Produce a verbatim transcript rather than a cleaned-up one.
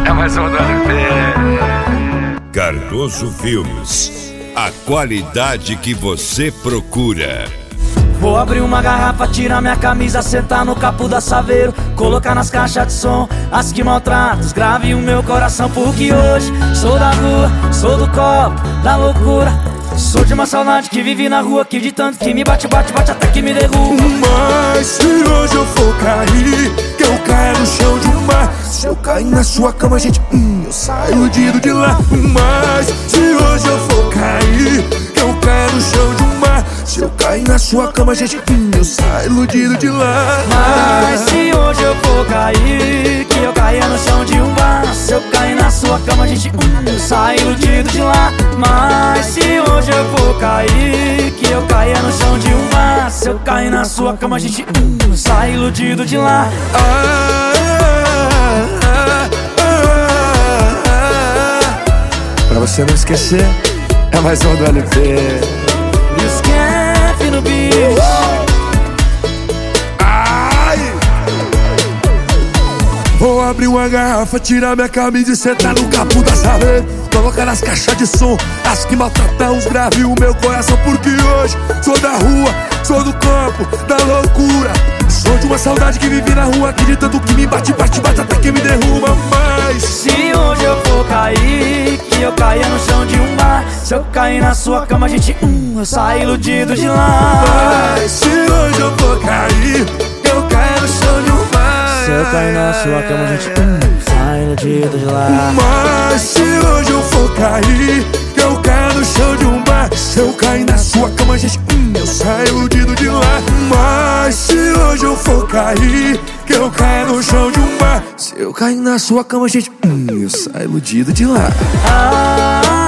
É mais um do L P. Cardoso Filmes, a qualidade que você procura. Vou abrir uma garrafa, tirar minha camisa, sentar no capô da Saveiro, colocar nas caixas de som as que maltratam, os grave o meu coração. Porque hoje sou da rua, sou do copo, da loucura. Sou de uma saudade que vive na rua, que de tanto que me bate, bate, bate até que me derruba. Mas se hoje eu for cair, que eu caia no chão de um mar. Se eu cair na sua cama, gente, hum, eu saio iludido de lá. Mas se hoje eu for cair, que eu caia no chão de um mar. Se eu cair na sua cama, gente, hum, eu saio iludido de lá. Mas se hoje eu for cair, que eu caia no chão de um bar. Se eu cair na sua cama, gente, hum, eu saio iludido de lá. Mas se hoje eu for cair, que eu caia no chão de um bar. Se eu cair na sua cama, gente, hum, eu saio iludido de lá. Ah, ah, ah, ah. Pra você não esquecer, é mais um do L P. E os Kef no bicho. Ai! Vou abrir uma garrafa, tirar minha camisa e sentar no capô da Saveiro, colocar nas caixas de som as que maltratam, os grave o meu coração. Porque hoje sou da rua, sou do campo, da loucura. Sou de uma saudade que vive na rua, que de tanto que me bate, bate, bate até que me derruba. Mas se hoje eu for cair, que eu caia no chão de um bar. Se eu cair na sua cama, gente, hum, eu saio iludido de lá. Mas se hoje eu for cair, que eu caia no chão de um bar. Se eu cair na sua cama, gente, hum, saio iludido de lá. Mas se hoje eu for cair, que eu caia no chão de um bar. Se eu cair na sua cama, gente, hum, eu saio iludido de lá. Mas se hoje eu for cair, que eu caia no chão de um bar. Se eu cair na sua cama, gente, hum, eu saio iludido de lá. Ah,